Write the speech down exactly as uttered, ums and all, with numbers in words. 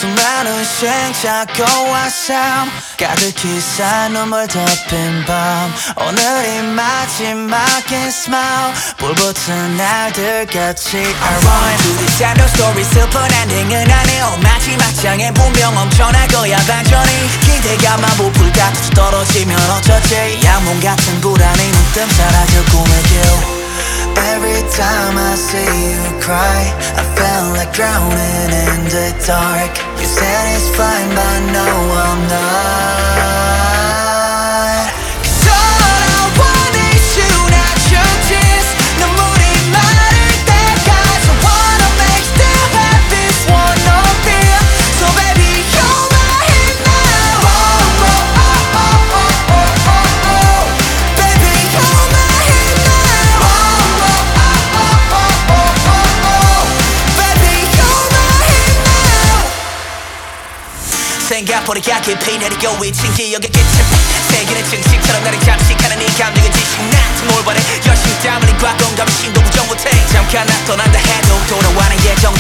수많은 시행착오와 삶 가득히 쌓인 눈물 덮인 밤 오늘이 마지막인 smile 불붙은 날들 같이 Alright 둘이 sad no story 슬픈 엔딩은 아니오 마지막 장엔 분명 엄청날 거야 반전이 기대감만 부풀 닫혀서 떨어지면 어쩌지 양몸 같은 불안이 문득 사라져 꿈의 길 Every time I see you cry I feel like drowning in the dark You said it's fine but no I'm not Cause all I want is you not your tears 눈물이 마를 때까지 I wanna make still have this one no fear So baby you're my hit now oh, oh, oh, oh, oh, oh, oh, oh. Baby you're my hit now oh, oh, oh, oh, oh, oh, oh. Baby you're my hit now 생각보다 깊이 내리고 있진 기억의 끝은 세계는 증식처럼 나를 잠식하는 이 감정의 지식 나한테 뭘 바래 열심히 땀 흘린 과거감이 신도 부정 못해 잠깐 나떠난다 해도 돌아와는 예정